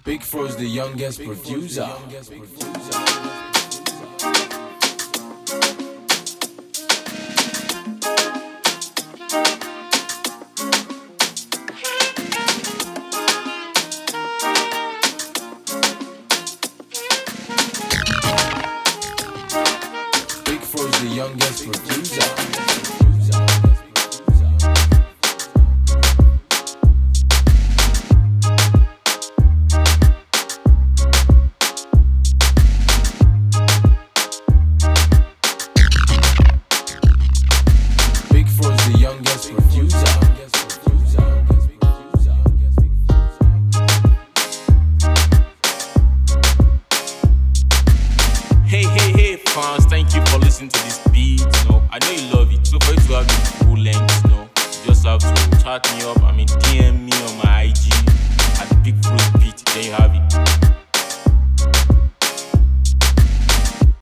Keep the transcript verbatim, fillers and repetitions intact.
Big Fro's the youngest producer. Big Fro's the youngest producer. Hey, hey, hey, fans, thank you for listening to this beat. You know, I know you love it. So for you to have it full length, you know, you just have to chat me up. I mean, D M me on my I